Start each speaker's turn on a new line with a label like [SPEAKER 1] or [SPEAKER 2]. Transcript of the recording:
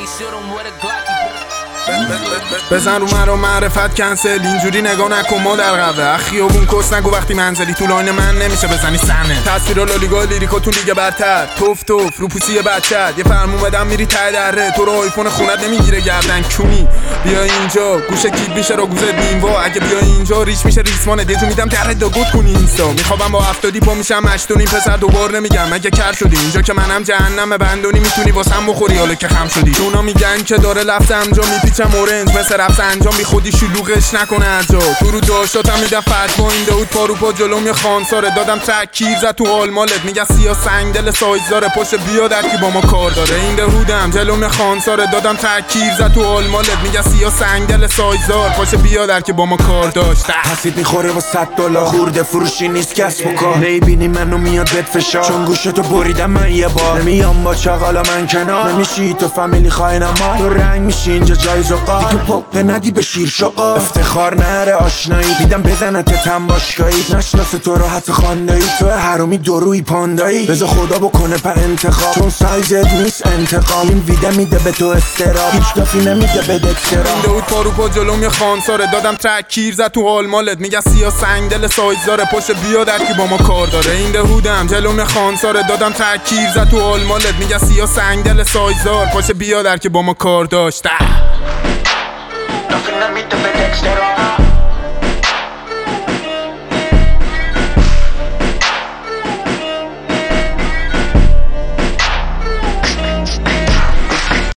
[SPEAKER 1] بزن رو من رو معرفت کنسل، اینجوری نگاه نکن ما در قبه خیابون کس نگو وقتی منزلی تو لاین من نمیشه بزنی سنه تصویر لالیگا لیریکا تو لیگ برتر توف توف رو پوسی بچت یه فرمون بدم میری ته دره تو رو آیفون خونت نمیگیره گردن کونی بیا اینجا گوشه کیت میشه رو گوزه بینوا اگه بیا اینجا ریش میشه ریسمانه دیجو میدم در داگوت کنی اینستا میخوام با 70 پا میشم مشتونی پسر دوبار نمیگم اگه کر شدی اینجا که منم جهنم بندونی میتونی واسم بخوری حالا که خم شدی اونا میگن که داره لفظ انجا میپیچم اورنج مثل رفظ انجام بی خودی شلوغش نکنه ارجا تو رو داشتم میدم فتوا این داود پارو پا جلوم یه خانساره دادم تک کیر زد تو حال مالت میگه سیاه سنگ دل سایز داره پشت بیا در کی با ما کار داره این دهودم جلوم خانساره دادم تک کیر زد تو حال مالت میگه سیاه سنگ دل سایز دار پشت بیا در کی با ما کار داشت
[SPEAKER 2] حسید میخوره با $100 خورده فروشی نیست کسب و کار نمیبینی منو میاد بهت فشار چون گوشتو بریدم من یه بار نمیام با چاقالا من کنار نمیشی تو فامیلی خواهینم ما تو رنگ میشی اینجا جای زقا دیگه پاپ ندی به شیر شقا افتخار نره آشنایی میدم بزنت تم باشگاهی نشناس تو رو حتی خواندایی تو حرومی دروی پاندایی بذار خدا بکنه په انتخاب چون سایزت نیست انتقام این ویده میده به تو استراب هیچ دافی نمیده به دکترا
[SPEAKER 1] این داود پارو پا جلوم یه خانساره دادم تک کیر زد تو حال مالت میگه سیاه سنگ دل سایز داره پشت بیا در کی با ما کار داره این دهودم جلوم خانساره دادم تک کیر زد تو حال مالت میگه سیاه سنگ دل سایز دار پشت بیا در کی با ما کار داشت